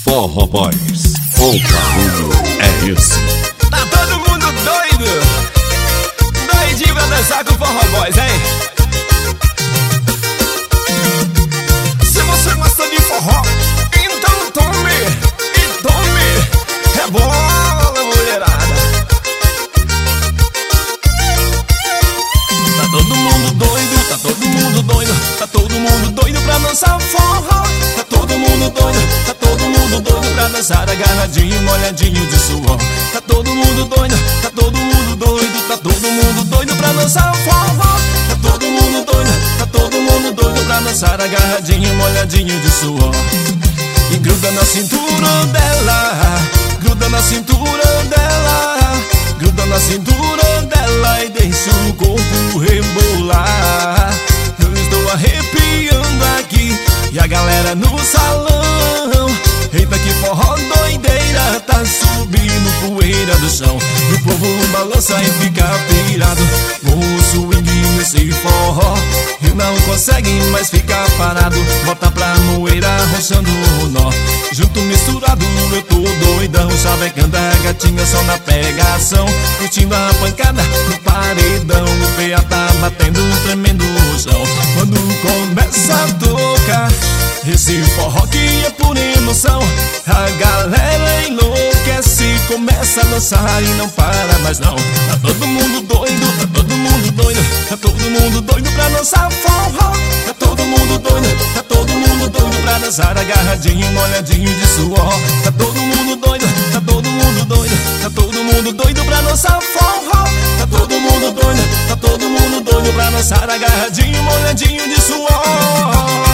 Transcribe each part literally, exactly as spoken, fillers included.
Forró Boys, o barulho é esse. Tá todo mundo doido, doidinho pra dançar com Forró Boys, hein? Se você gosta de forró, então tome, e tome, é bola, mulherada. Tá todo mundo doido, tá todo mundo doido, tá todo mundo doido pra dançar forró. Tá todo mundo doido, tá todo mundo doido pra dançar agarradinho, molhadinho de suor. Tá todo mundo doido, tá todo mundo doido, tá todo mundo doido pra dançar forró. Tá todo mundo doido, tá todo mundo doido pra dançar agarradinho, molhadinho de suor. E gruda na cintura dela, gruda na cintura dela, gruda na cintura dela e deixa o corpo rebolar. Eu estou arrepiando aqui e a galera no salão. Eita que forró doideira, tá subindo poeira do chão. E o povo balança e fica pirado com o swing nesse forró. E não consegue mais ficar parado, bota pra moeira roçando o nó. Junto misturado eu tô doidão, chavecando a gatinha só na pegação. Curtindo a pancada no paredão, o P A tá batendo tremendo no chão. Quando começa a tocar esse forró que é por emoção, a galera enlouquece, começa a dançar e não para mais não. Tá todo mundo doido, tá todo mundo doido, tá todo mundo doido pra dançar forró. Tá todo mundo doido, tá todo mundo doido pra dançar agarradinho, molhadinho de suor. Tá todo mundo doido, tá todo mundo doido, tá todo mundo doido pra dançar forró. Tá todo mundo doido, tá todo mundo doido pra dançar agarradinho, molhadinho de suor.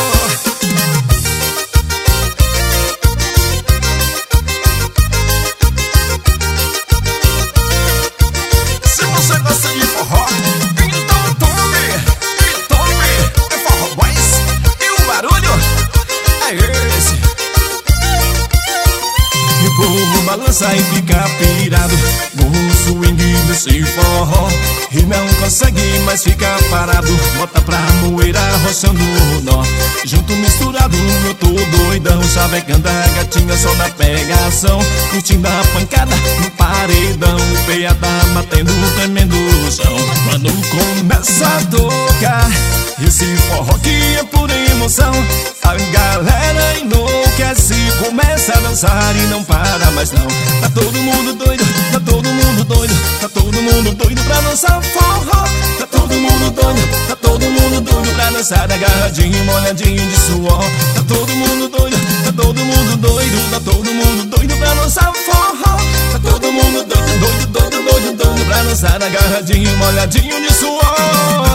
Balança e fica pirado com o swing desse forró. E não consegue mais ficar parado, bota pra moeira roçando o nó. Junto misturado eu tô doidão, chavecando a gatinha só na pegação. Curtindo a pancada no paredão, o P A tá batendo tremendo no chão. Quando começa a tocar esse forró que é pura emoção, a galera enlouquece, começa a dançar e não para mais não. Tá todo mundo doido, tá todo mundo doido, tá todo mundo doido pra dançar forró. Tá todo mundo doido, tá todo mundo doido pra dançar agarradinho, molhadinho de suor. Tá todo mundo doido, tá todo mundo doido, tá todo mundo doido pra dançar forró. Tá todo mundo doido, doido, doido, doido, doido pra dançar agarradinho, molhadinho de suor.